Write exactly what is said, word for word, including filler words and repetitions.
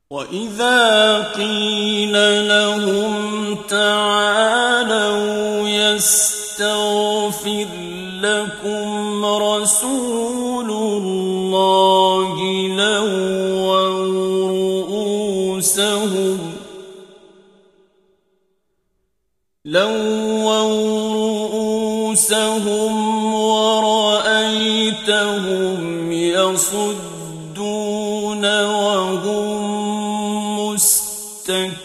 وَإِذَا قِيلَ لَهُمْ تَعَالَوْا يَسْتَغْفِرْ لَكُمْ رَسُولُ اللَّهِ لَوَّوْا رُءُوسَهُمْ لَوَّوْا وَرَأَيْتَهُمْ يَصُدُّونَ وَهُمْ مُسْتَكْبِرُونَ